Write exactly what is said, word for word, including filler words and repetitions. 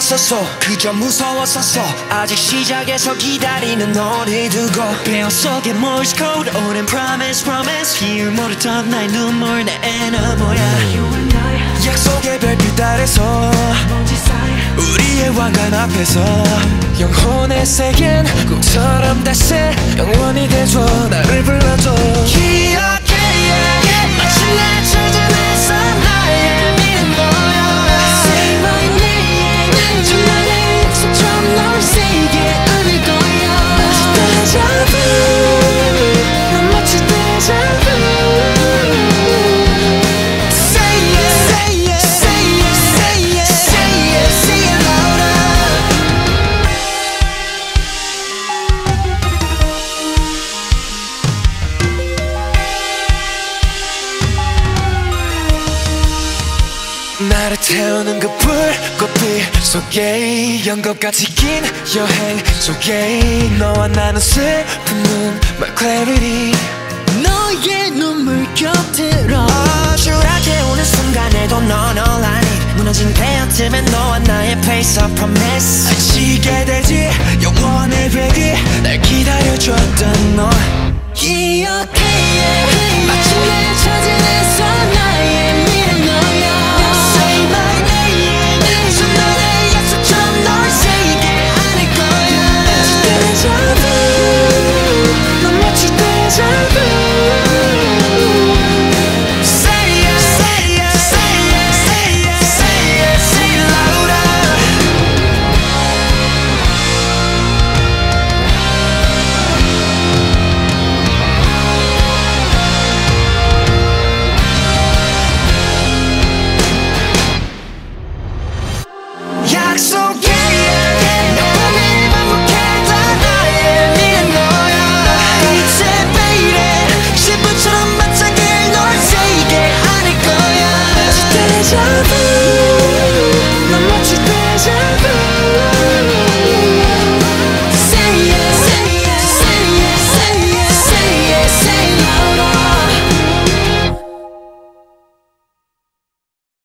없었어 그저 무서웠었어 아직 시작에서 기다리는 너를 두고 폐허 속의 Morse code 오랜 promise promise 비율 모르던 나의 눈물 내 에너모야 약속의 별빛 아래서 우리의 왕관 앞에서 영혼의 세계는 꿈처럼 다시 영원히 돼줘 나를 불러줘 기억해 마치 날 찾아내서 나의 믿음 너여 Say my name 주말의 약속처럼 널 세게 안을 거야 마치 데자부 난 마치 데자부 나를 태우는 그 불꽃빛 속에 연극같이 긴 여행 속에 너와 나는 슬픈 눈물 clarity 너의 눈물 곁으로 어, 추락해 오는 순간에도 넌 all I need 무너진 배어쯤엔 너와 나의 face of promise 지게 되지 영원의 ready 날 기다려줬던 너